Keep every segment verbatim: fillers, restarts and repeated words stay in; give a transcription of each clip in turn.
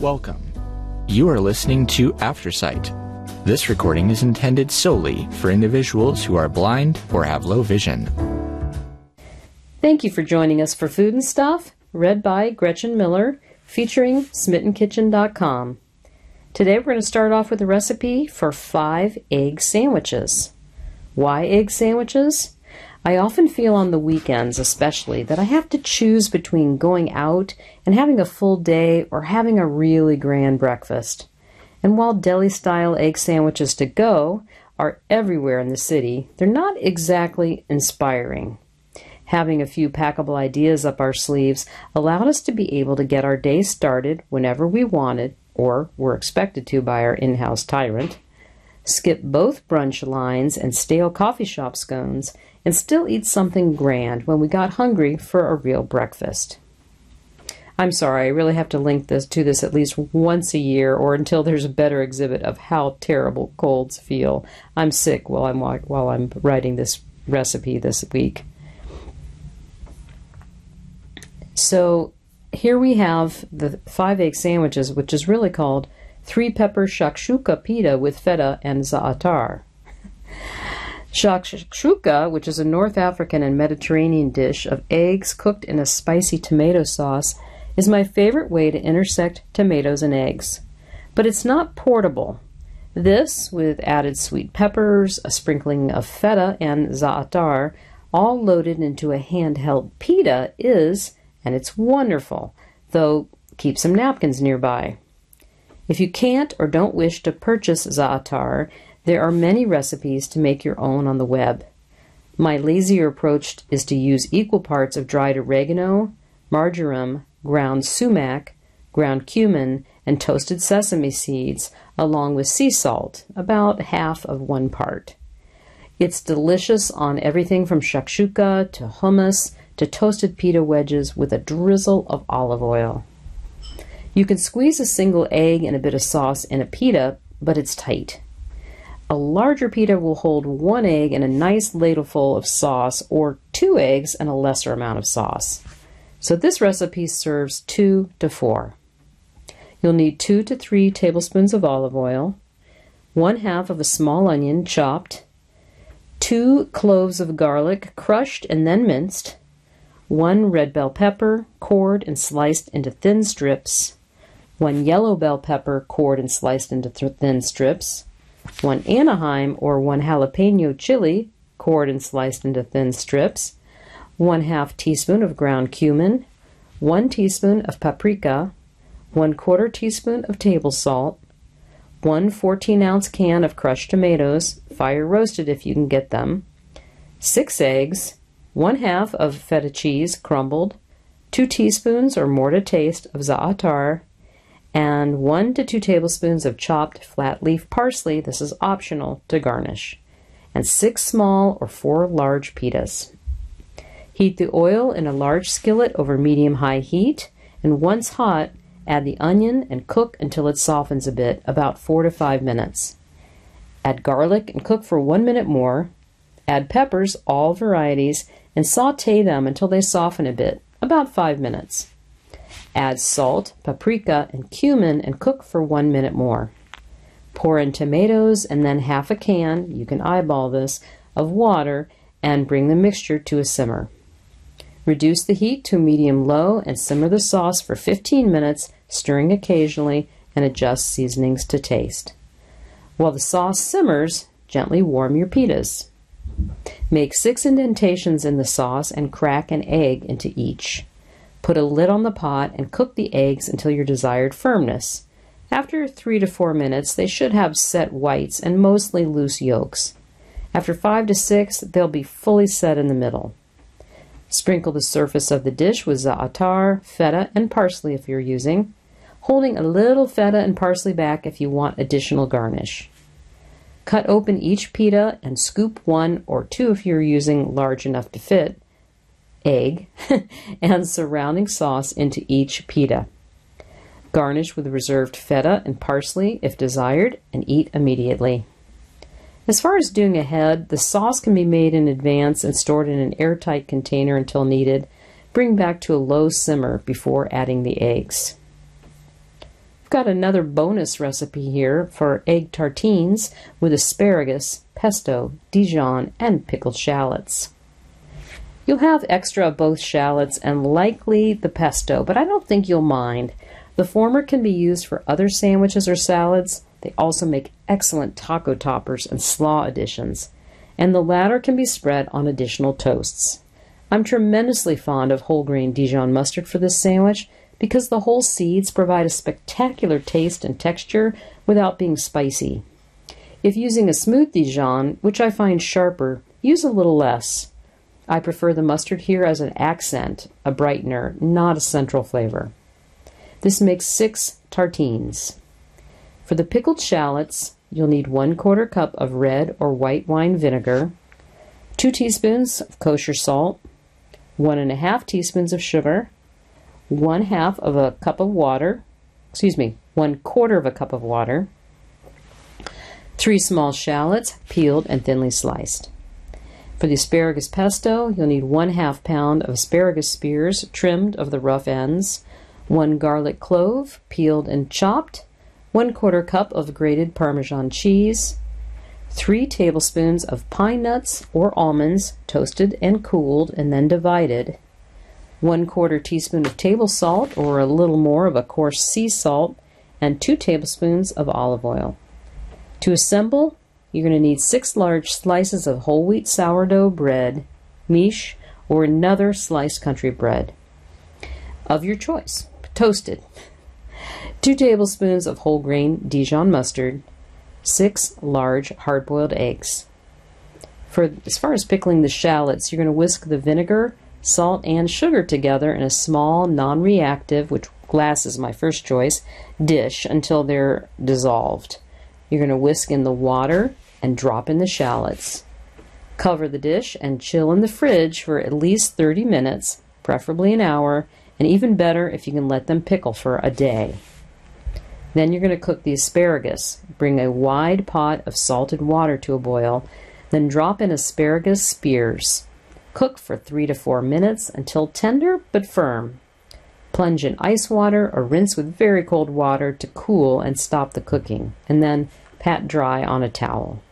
Welcome. You are listening to Aftersight. This recording is intended solely for individuals who are blind or have low vision. Thank you for joining us for Food and Stuff, read by Gretchen Miller, featuring smitten kitchen dot com. Today we're going to start off with a recipe for five egg sandwiches. Why egg sandwiches? I often feel on the weekends especially that I have to choose between going out and having a full day or having a really grand breakfast. And while deli-style egg sandwiches to go are everywhere in the city, they're not exactly inspiring. Having a few packable ideas up our sleeves allowed us to be able to get our day started whenever we wanted, or were expected to by our in-house tyrant, skip both brunch lines and stale coffee shop scones, and still eat something grand when we got hungry for a real breakfast. I'm sorry, I really have to link this to this at least once a year or until there's a better exhibit of how terrible colds feel. I'm sick while I'm while I'm writing this recipe this week. So here we have the five egg sandwiches, which is really called three pepper shakshuka pita with feta and za'atar. Shakshuka, which is a North African and Mediterranean dish of eggs cooked in a spicy tomato sauce, is my favorite way to intersect tomatoes and eggs. But it's not portable. This, with added sweet peppers, a sprinkling of feta and za'atar, all loaded into a handheld pita is, and it's wonderful, though keep some napkins nearby. If you can't or don't wish to purchase za'atar, there are many recipes to make your own on the web. My lazier approach is to use equal parts of dried oregano, marjoram, ground sumac, ground cumin, and toasted sesame seeds, along with sea salt, about half of one part. It's delicious on everything from shakshuka to hummus to toasted pita wedges with a drizzle of olive oil. You can squeeze a single egg and a bit of sauce in a pita, but it's tight. A larger pita will hold one egg and a nice ladleful of sauce, or two eggs and a lesser amount of sauce. So this recipe serves two to four. You'll need two to three tablespoons of olive oil, one half of a small onion chopped, two cloves of garlic crushed and then minced, one red bell pepper cored and sliced into thin strips, one yellow bell pepper cored and sliced into th- thin strips, one Anaheim or one jalapeno chili cored and sliced into thin strips, one half teaspoon of ground cumin, one teaspoon of paprika, one quarter teaspoon of table salt, one fourteen ounce can of crushed tomatoes, fire roasted if you can get them, six eggs, one half of feta cheese crumbled, two teaspoons or more to taste of za'atar, and one to two tablespoons of chopped flat leaf parsley, this is optional, to garnish, and six small or four large pitas. Heat the oil in a large skillet over medium-high heat, and once hot, add the onion and cook until it softens a bit, about four to five minutes. Add garlic and cook for one minute more. Add peppers, all varieties, and saute them until they soften a bit, about five minutes. Add salt, paprika, and cumin and cook for one minute more. Pour in tomatoes and then half a can, you can eyeball this, of water and bring the mixture to a simmer. Reduce the heat to medium-low and simmer the sauce for fifteen minutes, stirring occasionally, and adjust seasonings to taste. While the sauce simmers, gently warm your pitas. Make six indentations in the sauce and crack an egg into each. Put a lid on the pot and cook the eggs until your desired firmness. After three to four minutes, they should have set whites and mostly loose yolks. After five to six, they'll be fully set in the middle. Sprinkle the surface of the dish with za'atar, feta, and parsley if you're using, holding a little feta and parsley back if you want additional garnish. Cut open each pita and scoop one or two if you're using large enough to fit, egg, and surrounding sauce into each pita. Garnish with reserved feta and parsley if desired, and eat immediately. As far as doing ahead, the sauce can be made in advance and stored in an airtight container until needed. Bring back to a low simmer before adding the eggs. Got another bonus recipe here for egg tartines with asparagus, pesto, Dijon, and pickled shallots. You'll have extra of both shallots and likely the pesto, but I don't think you'll mind. The former can be used for other sandwiches or salads. They also make excellent taco toppers and slaw additions. And the latter can be spread on additional toasts. I'm tremendously fond of whole grain Dijon mustard for this sandwich because the whole seeds provide a spectacular taste and texture without being spicy. If using a smooth Dijon, which I find sharper, use a little less. I prefer the mustard here as an accent, a brightener, not a central flavor. This makes six tartines. For the pickled shallots, you'll need one quarter cup of red or white wine vinegar, two teaspoons of kosher salt, one and a half teaspoons of sugar, one half of a cup of water, excuse me, one quarter of a cup of water, three small shallots peeled and thinly sliced. For the asparagus pesto, you'll need one half pound of asparagus spears trimmed of the rough ends, one garlic clove peeled and chopped, one quarter cup of grated Parmesan cheese, three tablespoons of pine nuts or almonds toasted and cooled and then divided, one quarter teaspoon of table salt or a little more of a coarse sea salt, and two tablespoons of olive oil. To assemble, you're going to need six large slices of whole wheat sourdough bread, miche, or another sliced country bread of your choice, toasted. Two tablespoons of whole grain Dijon mustard, six large hard-boiled eggs. For as far as pickling the shallots, you're going to whisk the vinegar, salt, and sugar together in a small, non-reactive, which glass is my first choice, dish until they're dissolved. You're going to whisk in the water and drop in the shallots. Cover the dish and chill in the fridge for at least thirty minutes, preferably an hour, and even better if you can let them pickle for a day. Then you're going to cook the asparagus. Bring a wide pot of salted water to a boil, then drop in asparagus spears. Cook for three to four minutes until tender but firm. Plunge in ice water or rinse with very cold water to cool and stop the cooking, and then pat dry on a towel.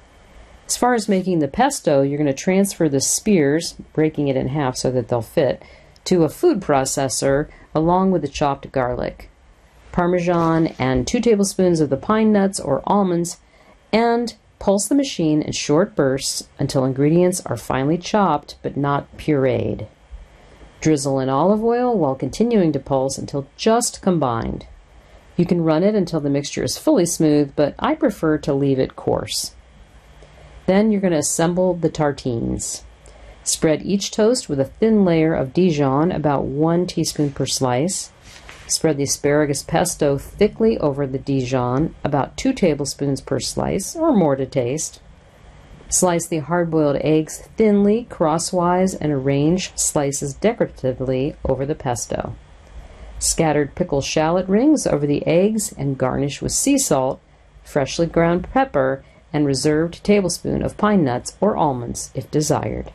As far as making the pesto, you're going to transfer the spears, breaking it in half so that they'll fit, to a food processor along with the chopped garlic, Parmesan, and two tablespoons of the pine nuts or almonds, and pulse the machine in short bursts until ingredients are finely chopped but not pureed. Drizzle in olive oil while continuing to pulse until just combined. You can run it until the mixture is fully smooth, but I prefer to leave it coarse. Then you're going to assemble the tartines. Spread each toast with a thin layer of Dijon, about one teaspoon per slice. Spread the asparagus pesto thickly over the Dijon, about two tablespoons per slice, or more to taste. Slice the hard-boiled eggs thinly crosswise and arrange slices decoratively over the pesto. Scattered pickled shallot rings over the eggs and garnish with sea salt, freshly ground pepper, and reserved tablespoon of pine nuts or almonds if desired.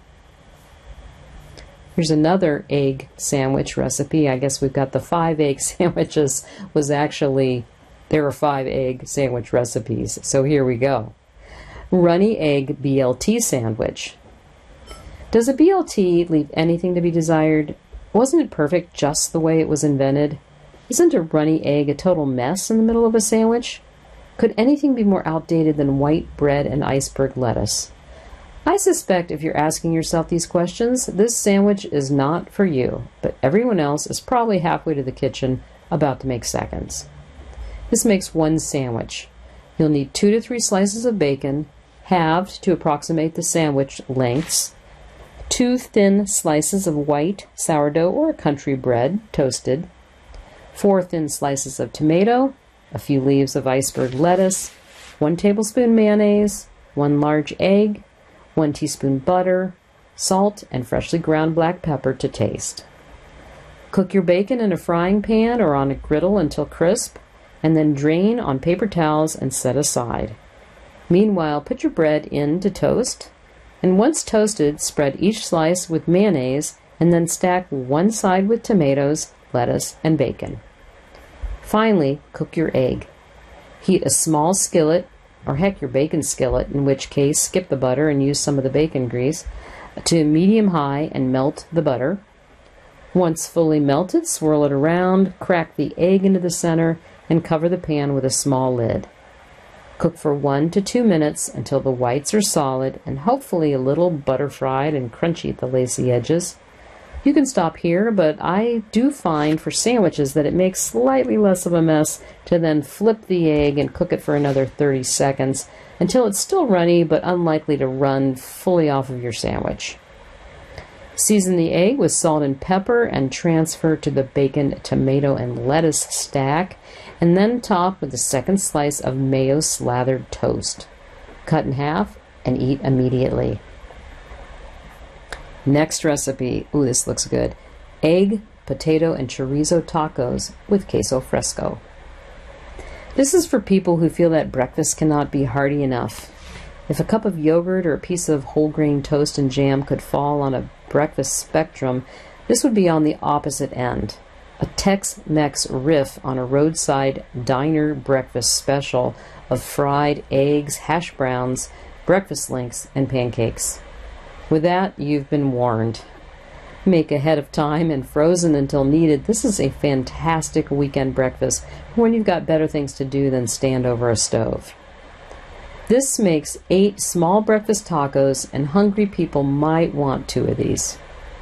Here's another egg sandwich recipe. I guess we've got the five egg sandwiches was actually, there are five egg sandwich recipes. So here we go. Runny egg B L T sandwich. Does a B L T leave anything to be desired? Wasn't it perfect just the way it was invented? Isn't a runny egg a total mess in the middle of a sandwich? Could anything be more outdated than white bread and iceberg lettuce? I suspect if you're asking yourself these questions, this sandwich is not for you, but everyone else is probably halfway to the kitchen about to make seconds. This makes one sandwich. You'll need two to three slices of bacon, halved to approximate the sandwich lengths, two thin slices of white sourdough or country bread, toasted, four thin slices of tomato, a few leaves of iceberg lettuce, one tablespoon mayonnaise, one large egg, one teaspoon butter, salt, and freshly ground black pepper to taste. Cook your bacon in a frying pan or on a griddle until crisp, and then drain on paper towels and set aside. Meanwhile, put your bread in to toast, and once toasted, spread each slice with mayonnaise and then stack one side with tomatoes, lettuce, and bacon. Finally, cook your egg. Heat a small skillet, or heck, your bacon skillet, in which case skip the butter and use some of the bacon grease, to medium-high and melt the butter. Once fully melted, swirl it around, crack the egg into the center, and cover the pan with a small lid. Cook for one to two minutes until the whites are solid and hopefully a little butter fried and crunchy at the lacy edges. You can stop here, but I do find for sandwiches that it makes slightly less of a mess to then flip the egg and cook it for another thirty seconds until it's still runny but unlikely to run fully off of your sandwich. Season the egg with salt and pepper and transfer to the bacon, tomato, and lettuce stack, and then top with a second slice of mayo slathered toast. Cut in half and eat immediately. Next recipe, ooh, this looks good. Egg, potato, and chorizo tacos with queso fresco. This is for people who feel that breakfast cannot be hearty enough. If a cup of yogurt or a piece of whole grain toast and jam could fall on a breakfast spectrum, this would be on the opposite end. A Tex-Mex riff on a roadside diner breakfast special of fried eggs, hash browns, breakfast links, and pancakes. With that, you've been warned. Make ahead of time and frozen until needed. This is a fantastic weekend breakfast when you've got better things to do than stand over a stove. This makes eight small breakfast tacos, and hungry people might want two of these.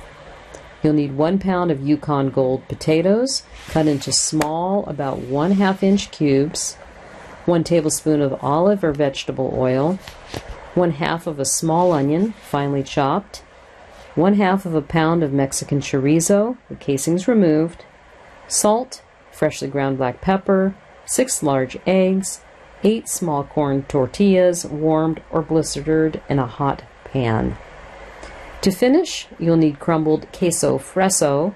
You'll need one pound of Yukon Gold potatoes, cut into small, about one half inch cubes, one tablespoon of olive or vegetable oil, one half of a small onion, finely chopped, one half of a pound of Mexican chorizo, the casings removed, salt, freshly ground black pepper, six large eggs, eight small corn tortillas, warmed or blistered in a hot pan. To finish, you'll need crumbled queso fresco.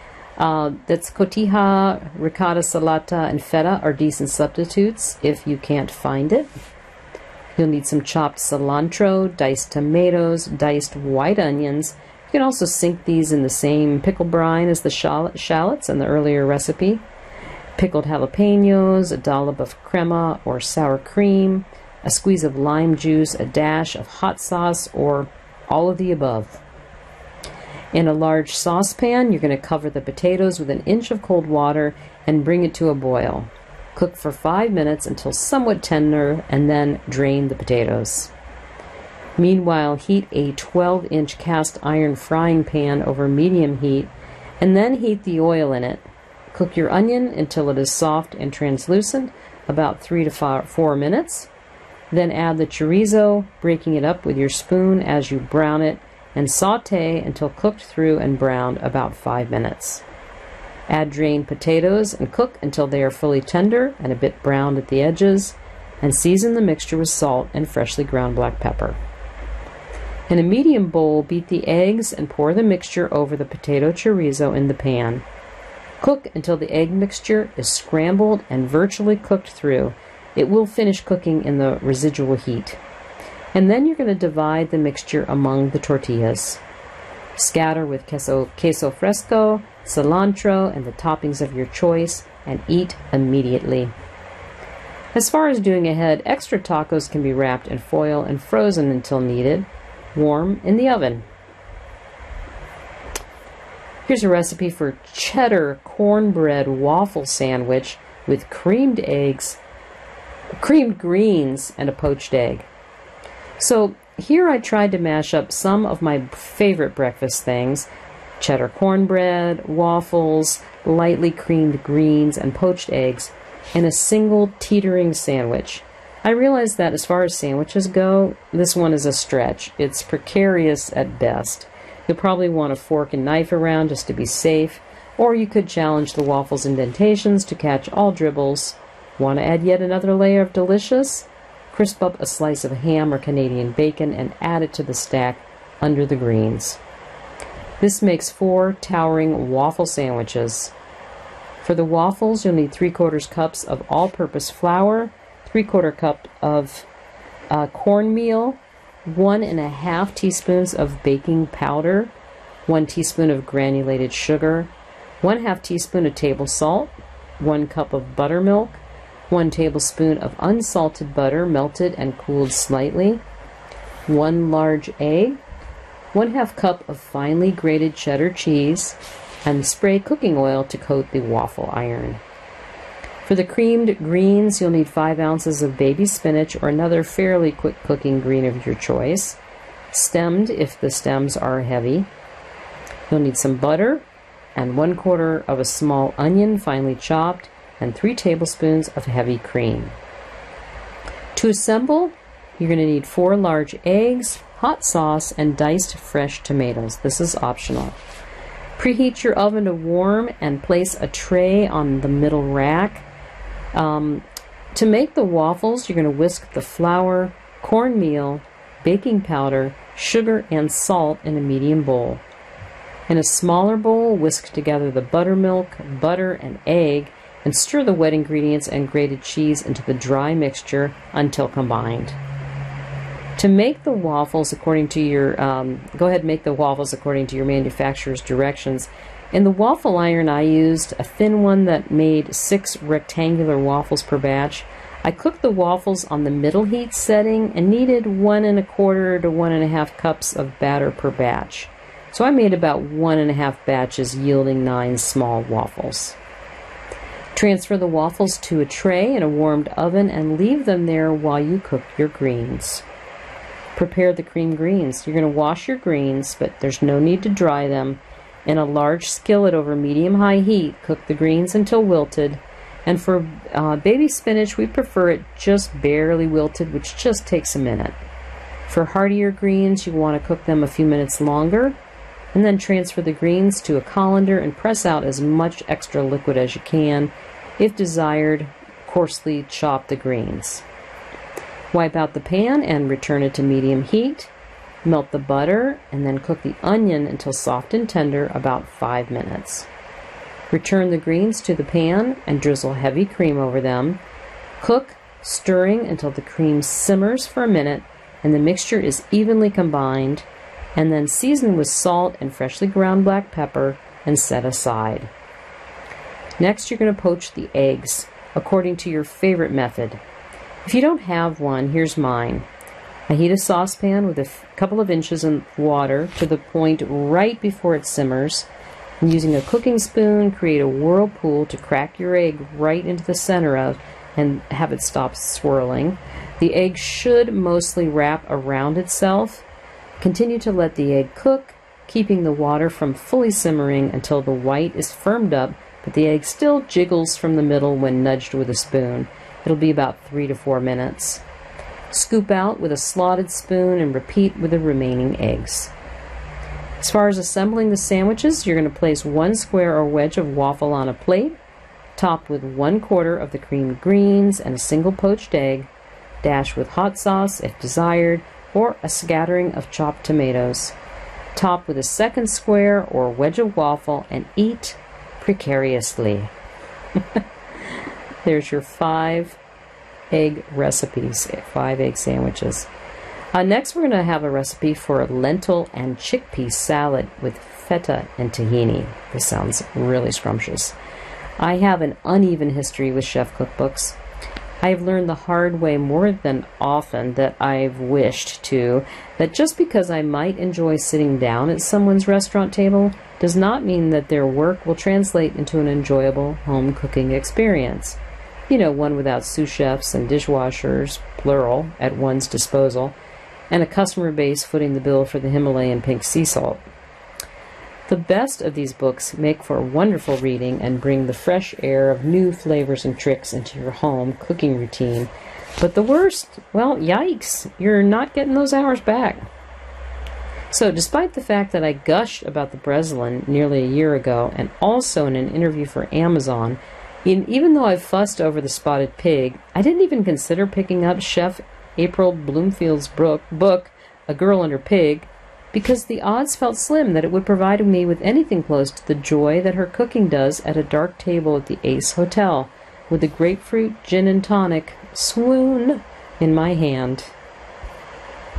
Uh, that's cotija, ricotta, salata, and feta are decent substitutes if you can't find it. You'll need some chopped cilantro, diced tomatoes, diced white onions. You can also sink these in the same pickle brine as the shallots in the earlier recipe. Pickled jalapenos, a dollop of crema or sour cream, a squeeze of lime juice, a dash of hot sauce, or all of the above. In a large saucepan, you're going to cover the potatoes with an inch of cold water and bring it to a boil. Cook for five minutes until somewhat tender, and then drain the potatoes. Meanwhile, heat a twelve inch cast iron frying pan over medium heat, and then heat the oil in it. Cook your onion until it is soft and translucent, about three to four minutes. Then add the chorizo, breaking it up with your spoon as you brown it, and saute until cooked through and browned, about five minutes. Add drained potatoes and cook until they are fully tender and a bit browned at the edges, and season the mixture with salt and freshly ground black pepper. In a medium bowl, beat the eggs and pour the mixture over the potato chorizo in the pan. Cook until the egg mixture is scrambled and virtually cooked through. It will finish cooking in the residual heat. And then you're going to divide the mixture among the tortillas. Scatter with queso, queso fresco, cilantro, and the toppings of your choice, and eat immediately. As far as doing ahead, extra tacos can be wrapped in foil and frozen until needed, warm in the oven. Here's a recipe for cheddar cornbread waffle sandwich with creamed eggs, creamed greens, and a poached egg. So here I tried to mash up some of my favorite breakfast things: cheddar cornbread, waffles, lightly creamed greens, and poached eggs in a single teetering sandwich. I realize that as far as sandwiches go, this one is a stretch. It's precarious at best. You'll probably want a fork and knife around just to be safe, or you could challenge the waffle's indentations to catch all dribbles. Want to add yet another layer of delicious? Crisp up a slice of ham or Canadian bacon and add it to the stack under the greens. This makes four towering waffle sandwiches. For the waffles, you'll need three quarters cups of all-purpose flour, three quarter cup of uh, cornmeal, one and a half teaspoons of baking powder, one teaspoon of granulated sugar, one half teaspoon of table salt, one cup of buttermilk, one tablespoon of unsalted butter melted and cooled slightly, one large egg, one half cup of finely grated cheddar cheese, and spray cooking oil to coat the waffle iron. For the creamed greens, you'll need five ounces of baby spinach or another fairly quick cooking green of your choice, stemmed if the stems are heavy. You'll need some butter and one quarter of a small onion finely chopped and three tablespoons of heavy cream. To assemble, you're going to need four large eggs, hot sauce, and diced fresh tomatoes. This is optional. Preheat your oven to warm and place a tray on the middle rack. Um, to make the waffles, you're going to whisk the flour, cornmeal, baking powder, sugar, and salt in a medium bowl. In a smaller bowl, whisk together the buttermilk, butter, and egg, and stir the wet ingredients and grated cheese into the dry mixture until combined. To make the waffles according to your, um, go ahead and make the waffles according to your manufacturer's directions. In the waffle iron, I used a thin one that made six rectangular waffles per batch. I cooked the waffles on the middle heat setting and needed one and a quarter to one and a half cups of batter per batch. So I made about one and a half batches, yielding nine small waffles. Transfer the waffles to a tray in a warmed oven and leave them there while you cook your greens. Prepare the cream greens. You're going to wash your greens, but there's no need to dry them. In a large skillet over medium-high heat, cook the greens until wilted. And for uh, baby spinach, we prefer it just barely wilted, which just takes a minute. For heartier greens, you want to cook them a few minutes longer, and then transfer the greens to a colander and press out as much extra liquid as you can. If desired, coarsely chop the greens. Wipe out the pan and return it to medium heat. Melt the butter and then cook the onion until soft and tender, about five minutes. Return the greens to the pan and drizzle heavy cream over them. Cook, stirring until the cream simmers for a minute and the mixture is evenly combined, and then season with salt and freshly ground black pepper and set aside. Next, you're going to poach the eggs according to your favorite method. If you don't have one, here's mine. I heat a saucepan with a couple of inches of water to the point right before it simmers. And using a cooking spoon, create a whirlpool to crack your egg right into the center of and have it stop swirling. The egg should mostly wrap around itself. Continue to let the egg cook, keeping the water from fully simmering until the white is firmed up, but the egg still jiggles from the middle when nudged with a spoon. It'll be about three to four minutes. Scoop out with a slotted spoon and repeat with the remaining eggs. As far as assembling the sandwiches, you're going to place one square or wedge of waffle on a plate, topped with one quarter of the creamed greens and a single poached egg, dash with hot sauce if desired, or a scattering of chopped tomatoes. Top with a second square or wedge of waffle and eat precariously. There's your five egg recipes, five egg sandwiches. Uh, next, we're going to have a recipe for a lentil and chickpea salad with feta and tahini. This sounds really scrumptious. I have an uneven history with chef cookbooks. I have learned the hard way more than often that I've wished to, that just because I might enjoy sitting down at someone's restaurant table does not mean that their work will translate into an enjoyable home cooking experience. You know, one without sous chefs and dishwashers, plural, at one's disposal, and a customer base footing the bill for the Himalayan pink sea salt. The best of these books make for wonderful reading and bring the fresh air of new flavors and tricks into your home cooking routine. But the worst, well, yikes, you're not getting those hours back. So despite the fact that I gushed about the Breslin nearly a year ago, and also in an interview for Amazon, even though I've fussed over the spotted pig, I didn't even consider picking up Chef April Bloomfield's book, A Girl and Her Pig, because the odds felt slim that it would provide me with anything close to the joy that her cooking does at a dark table at the Ace Hotel, with a grapefruit gin and tonic swoon in my hand.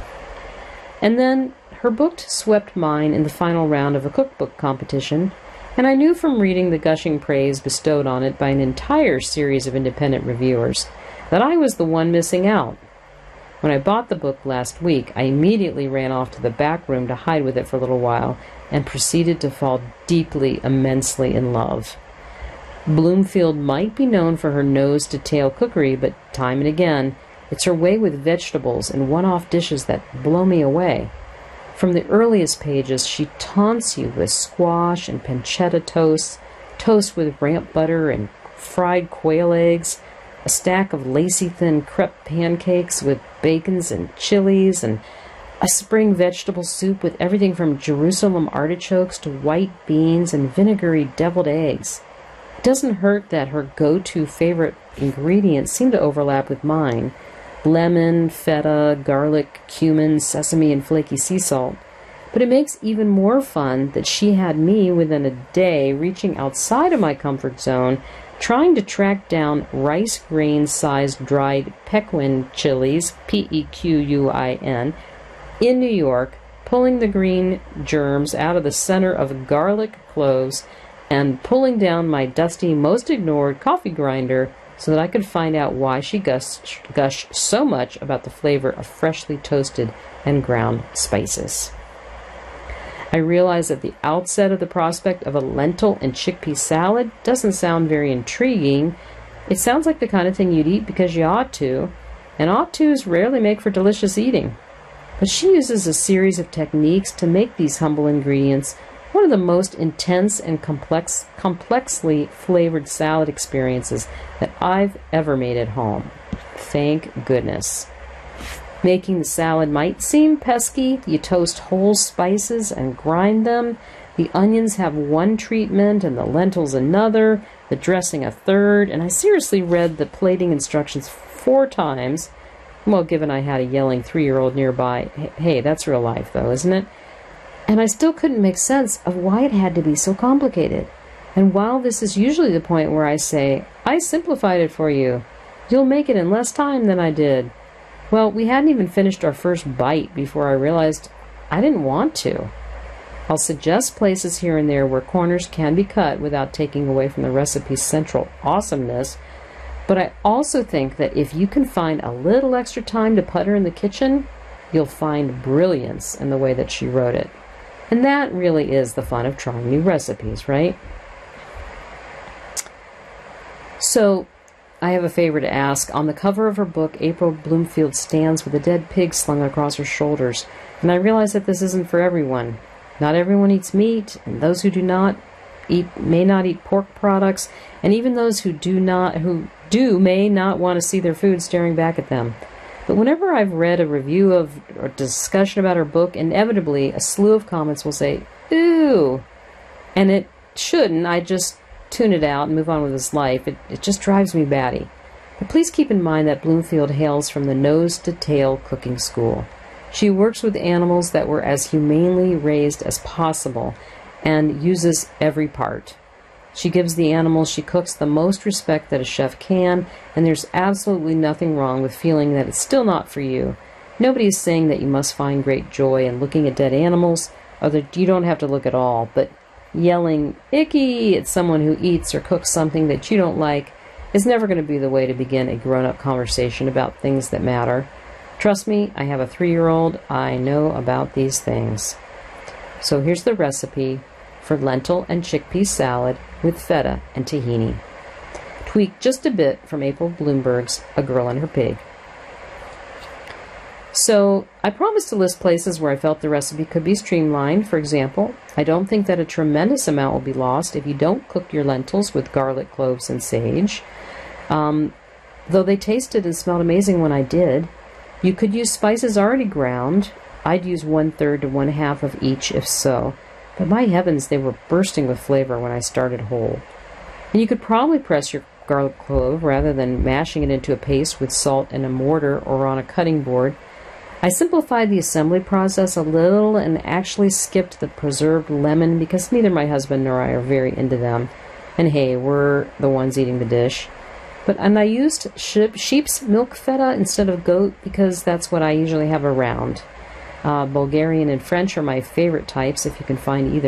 And then her book swept mine in the final round of a cookbook competition, and I knew from reading the gushing praise bestowed on it by an entire series of independent reviewers that I was the one missing out. When I bought the book last week, I immediately ran off to the back room to hide with it for a little while and proceeded to fall deeply, immensely in love. Bloomfield might be known for her nose-to-tail cookery, but time and again, it's her way with vegetables and one-off dishes that blow me away. From the earliest pages, she taunts you with squash and pancetta toast, toast with ramp butter and fried quail eggs, a stack of lacy thin crepe pancakes with bacons and chilies, and a spring vegetable soup with everything from Jerusalem artichokes to white beans and vinegary deviled eggs. It doesn't hurt that her go-to favorite ingredients seem to overlap with mine: lemon, feta, garlic, cumin, sesame, and flaky sea salt. But it makes even more fun that she had me within a day reaching outside of my comfort zone, trying to track down rice grain-sized dried Pequin chilies, P E Q U I N, in New York, pulling the green germs out of the center of garlic cloves, and pulling down my dusty, most ignored coffee grinder so that I could find out why she gushed, gushed so much about the flavor of freshly toasted and ground spices. I realized at the outset of the prospect of a lentil and chickpea salad doesn't sound very intriguing. It sounds like the kind of thing you'd eat because you ought to, and ought to's rarely make for delicious eating. But she uses a series of techniques to make these humble ingredients one of the most intense and complex, complexly flavored salad experiences that I've ever made at home. Thank goodness. Making the salad might seem pesky. You toast whole spices and grind them. The onions have one treatment and the lentils another, the dressing a third, and I seriously read the plating instructions four times. Well, given I had a yelling three-year-old nearby. Hey, that's real life, though, isn't it? And I still couldn't make sense of why it had to be so complicated. And while this is usually the point where I say, I simplified it for you, you'll make it in less time than I did. Well, we hadn't even finished our first bite before I realized I didn't want to. I'll suggest places here and there where corners can be cut without taking away from the recipe's central awesomeness, but I also think that if you can find a little extra time to putter in the kitchen, you'll find brilliance in the way that she wrote it. And that really is the fun of trying new recipes, right? So, I have a favor to ask. On the cover of her book, April Bloomfield stands with a dead pig slung across her shoulders, and I realize that this isn't for everyone. Not everyone eats meat, and those who do not eat may not eat pork products, and even those who do not who do may not want to see their food staring back at them. But whenever I've read a review of or discussion about her book, inevitably a slew of comments will say, "Ooh," and it shouldn't. I just tune it out and move on with his life. It, it just drives me batty. But please keep in mind that Bloomfield hails from the nose-to-tail cooking school. She works with animals that were as humanely raised as possible and uses every part. She gives the animals she cooks the most respect that a chef can, and there's absolutely nothing wrong with feeling that it's still not for you. Nobody is saying that you must find great joy in looking at dead animals, or that you don't have to look at all, but yelling "icky" at someone who eats or cooks something that you don't like is never going to be the way to begin a grown-up conversation about things that matter. Trust me, I have a three-year-old. I know about these things. So here's the recipe for lentil and chickpea salad with feta and tahini. Tweaked just a bit from April Bloomberg's A Girl and Her Pig. So, I promised to list places where I felt the recipe could be streamlined. For example, I don't think that a tremendous amount will be lost if you don't cook your lentils with garlic, cloves, and sage. Um, though they tasted and smelled amazing when I did. You could use spices already ground. I'd use one-third to one-half of each if so. But my heavens, they were bursting with flavor when I started whole. And you could probably press your garlic clove rather than mashing it into a paste with salt in a mortar or on a cutting board. I simplified the assembly process a little and actually skipped the preserved lemon because neither my husband nor I are very into them. And hey, we're the ones eating the dish. But and I used sheep, sheep's milk feta instead of goat because that's what I usually have around. Uh, Bulgarian and French are my favorite types, if you can find either.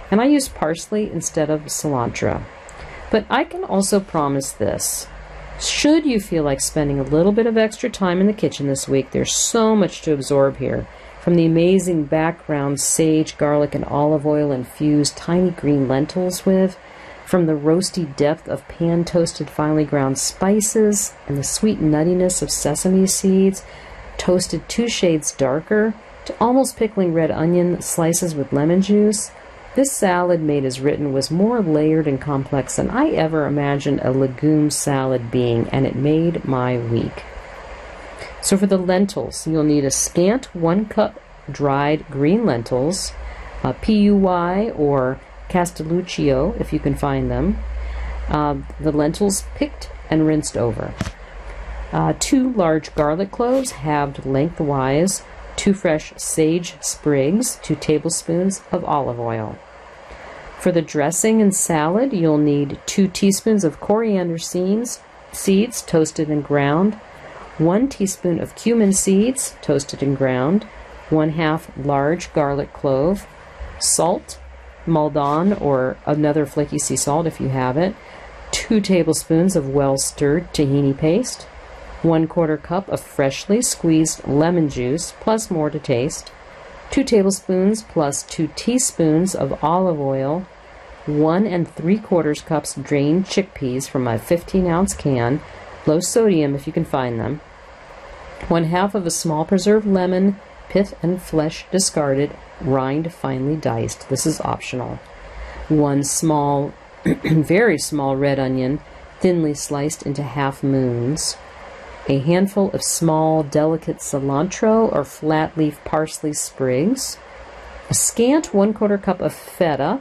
and I use parsley instead of cilantro. But I can also promise this. Should you feel like spending a little bit of extra time in the kitchen this week, there's so much to absorb here. From the amazing background sage, garlic, and olive oil infused tiny green lentils with, from the roasty depth of pan-toasted finely ground spices and the sweet nuttiness of sesame seeds, toasted two shades darker, to almost pickling red onion slices with lemon juice. This salad, made as written, was more layered and complex than I ever imagined a legume salad being, and it made my week. So for the lentils, you'll need a scant one cup dried green lentils, uh, P U Y or Castelluccio if you can find them. Uh, the lentils picked and rinsed over. Uh, two large garlic cloves halved lengthwise, two fresh sage sprigs, two tablespoons of olive oil. For the dressing and salad, you'll need two teaspoons of coriander seeds, seeds toasted and ground, one teaspoon of cumin seeds toasted and ground, one half large garlic clove, salt, Maldon or another flaky sea salt if you have it, two tablespoons of well-stirred tahini paste, one quarter cup of freshly squeezed lemon juice plus more to taste, two tablespoons plus two teaspoons of olive oil, one and three quarters cups drained chickpeas from my fifteen ounce can, low sodium if you can find them, one half of a small preserved lemon, pith and flesh discarded, rind finely diced. This is optional. One small, very small red onion, thinly sliced into half moons. A handful of small, delicate cilantro or flat leaf parsley sprigs. A scant one quarter cup of feta.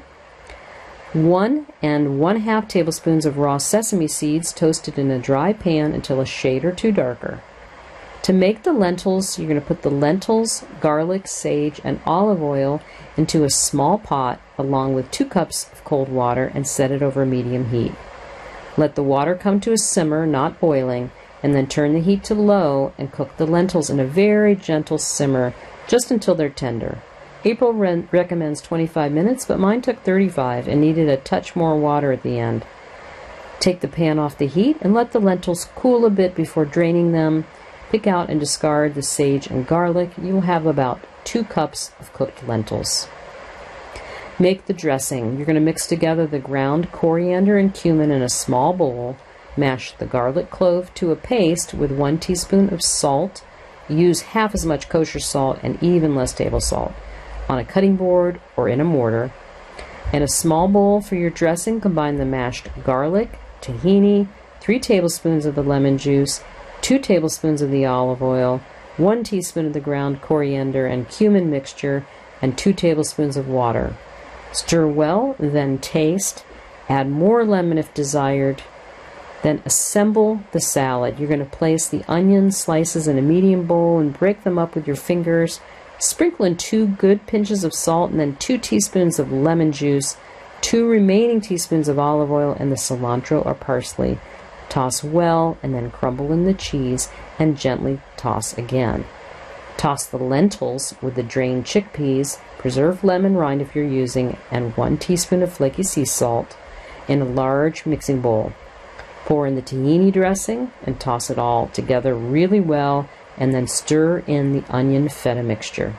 One and one half tablespoons of raw sesame seeds toasted in a dry pan until a shade or two darker. To make the lentils, you're going to put the lentils, garlic, sage, and olive oil into a small pot along with two cups of cold water and set it over medium heat. Let the water come to a simmer, not boiling, and then turn the heat to low and cook the lentils in a very gentle simmer just until they're tender. April re- recommends twenty-five minutes, but mine took thirty-five and needed a touch more water at the end. Take the pan off the heat and let the lentils cool a bit before draining them. Pick out and discard the sage and garlic. You will have about two cups of cooked lentils. Make the dressing. You're going to mix together the ground coriander and cumin in a small bowl. Mash the garlic clove to a paste with one teaspoon of salt. Use half as much kosher salt and even less table salt on a cutting board or in a mortar. In a small bowl for your dressing, combine the mashed garlic, tahini, three tablespoons of the lemon juice, two tablespoons of the olive oil, one teaspoon of the ground coriander and cumin mixture, and two tablespoons of water. Stir well, then taste. Add more lemon if desired. Then assemble the salad. You're going to place the onion slices in a medium bowl and break them up with your fingers. Sprinkle in two good pinches of salt and then two teaspoons of lemon juice, two remaining teaspoons of olive oil, and the cilantro or parsley. Toss well and then crumble in the cheese and gently toss again. Toss the lentils with the drained chickpeas, preserved lemon rind if you're using, and one teaspoon of flaky sea salt in a large mixing bowl. Pour in the tahini dressing and toss it all together really well, and then stir in the onion feta mixture.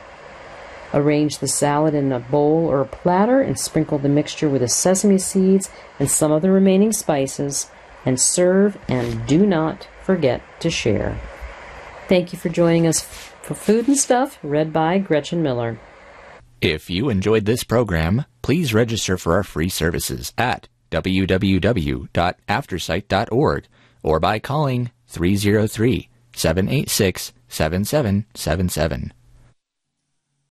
Arrange the salad in a bowl or a platter and sprinkle the mixture with the sesame seeds and some of the remaining spices, and serve, and do not forget to share. Thank you for joining us for Food and Stuff, read by Gretchen Miller. If you enjoyed this program, please register for our free services at w w w dot aftersight dot org or by calling three oh three, seven eight six, seven seven seven seven.